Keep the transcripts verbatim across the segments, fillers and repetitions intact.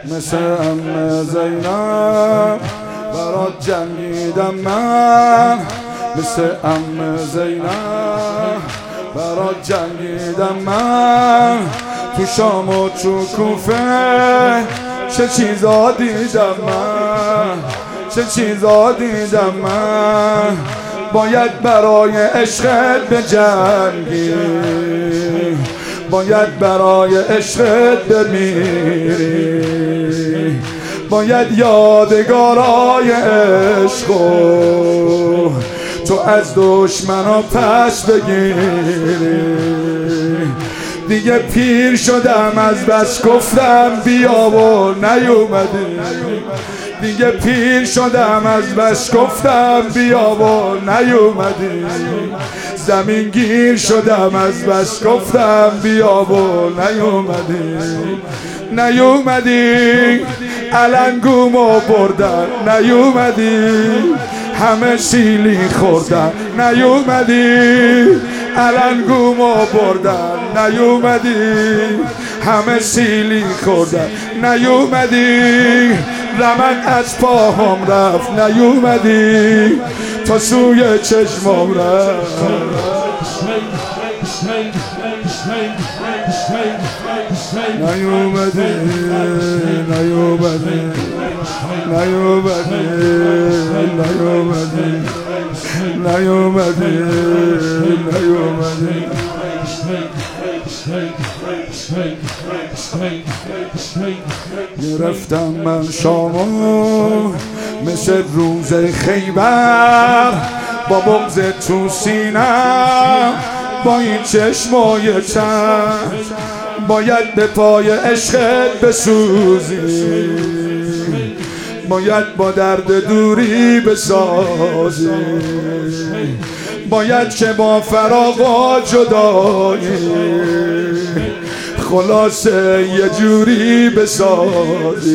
مثل ام زینب برات جنگیدم من، مثل ام زینب برات جنگیدم من. تو شام و تو کوفه چه چیزا دیدم من، چه چیزا دیدم من. باید برای عشقت بجنگی، باید برای عشقت بمیری، باید یادگارای عشقو تو از دشمنا پس بگیری. دیگه پیر شدم از بس گفتم بیا و نیومدی، دیگه پیر شدم از بس گفتم بیا و نیومدی. زمین گیر شدم از بس گفتم بیا و نیومدی، نیومدی. علنگومو بردن نیومدی، همه سیلی خوردن نیومدی. علنگومو بردن نیومدی، همه سیلی خوردن نیومدی. رمق از پاهم رفت نیومدی، تا سوی چشمام رفت نیومدی، نیومدی، نیومدی، نیومدی، نیومدی، نیومدی. گرفتم من شامو مثل روز خیبر، با بغض تو سینم، با این چشمای چند. باید به پای عشقت بسوزی، باید با درد دوری بسازی، باید که با فراق و جدایی خلاصه یه جوری بسازی.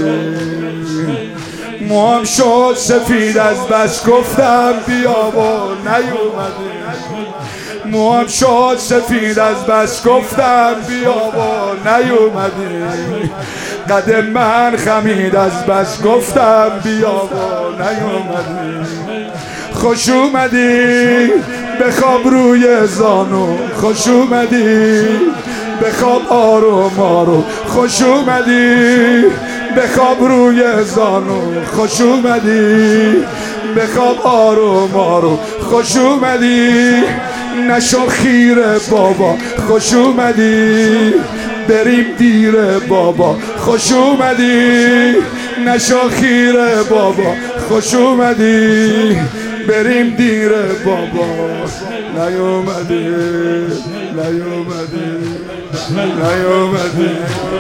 موام شد سفید از بس گفتم بیا و نیومدی، موام شد سفید از بس گفتم بیا و نیومدی. قدم من خمید از بس گفتم بیا و نیومدی. خوش اومدی بخواب روی زانو، خوش اومدی بخواب آروم آروم، خوش اومدی بخواب روی زانو، خوش اومدی بخواب آروم آروم، خوش اومدی. نشو خیر بابا، خوش اومدی بریم دیر بابا، خوش اومدی. نشو خیر بابا، خوش اومدی بریم دیر بابا. نیومدی، نیومدی، نیومدی.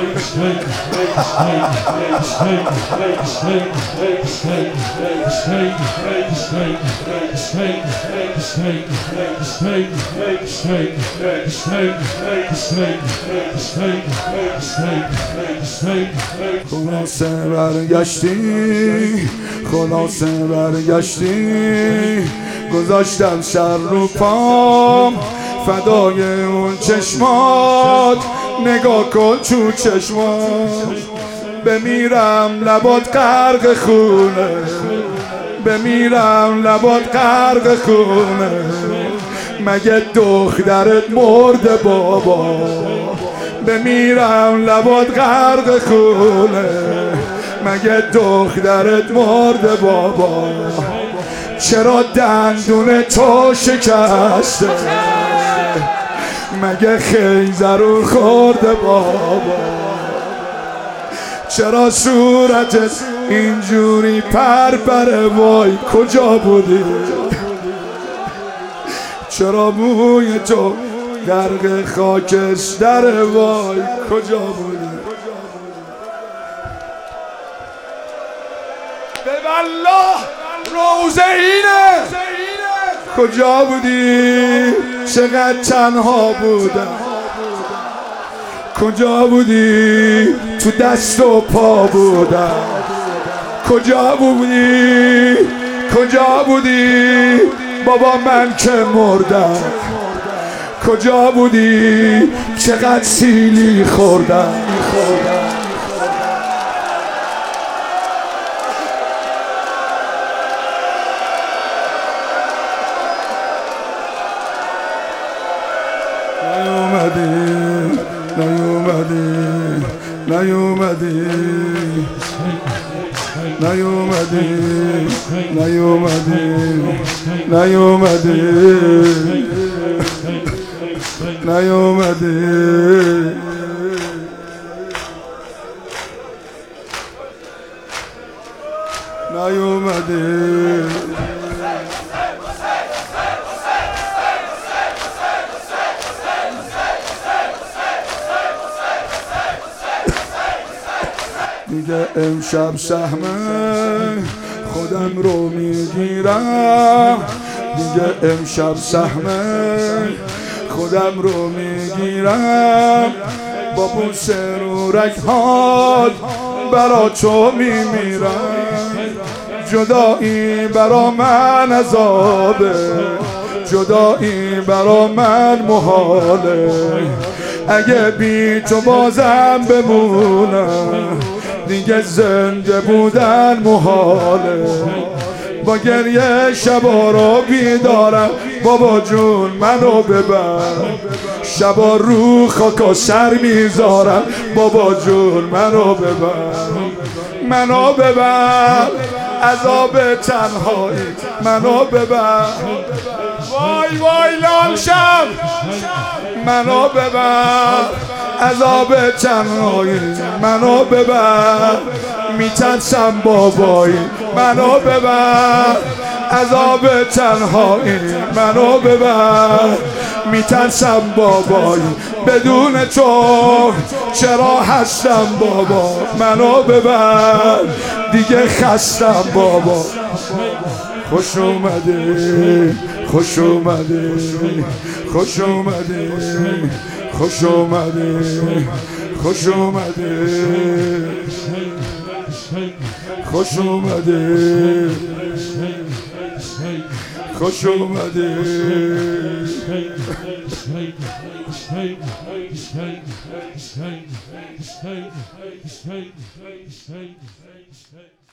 خلاصه برگشتی، خلاصه برگشتی. گذاشتم سر رو پام فدای اون چشمات، نگاه کن تو چشمات. بمیرم لبات غرق خونه، بمیرم لبات غرق خونه. مگه دخترت مرده بابا، بمیرم لبات غرق خونه. مگه دخترت مرده بابا، چرا دندون تو شکسته؟ مگه خیزرون خورده بابا، چرا صورتت اینجوری پرپره؟ وای کجا بودی؟ چرا موی تو غرق خاکستر؟ وای کجا بودی؟ به والله روزه اینه، کجا بودی؟ چقدر تنها بودم، کجا بودی؟ تو دست و پا بودم، کجا بودی؟ کجا بودی؟ بابا من که مردم، کجا بودی؟ چقدر سیلی خوردم. نیومدی نیومدی نیومدی نیومدی نیومدی نیومدی نیومدی نیومدی دیگه امشب سهم خودم رو میگیرم دیگه امشب سهم خودم رو میگیرم با بوس رو رگ‌هات برا تو میمیرم جدایی برا من عذابه جدایی برا من محاله اگه بی تو بازم بمونم دیگه زنده بودن محاله با گریه شبا رو بیدارم بابا جون منو ببر شبا رو خاکا سر میذارم بابا جون منو ببر منو ببر عذاب تنهایی منو ببر وای وای لال شب منو ببر عذاب تنهایی منو ببر میترسم بابایی منو ببر عذاب تنهایی منو ببر میترسم بابایی بدون تو چرا هستم بابا منو ببر دیگه خستم بابا خوش اومده خوش اومده خوش اومده خوش اومده خوش اومده خوش اومده خوش اومده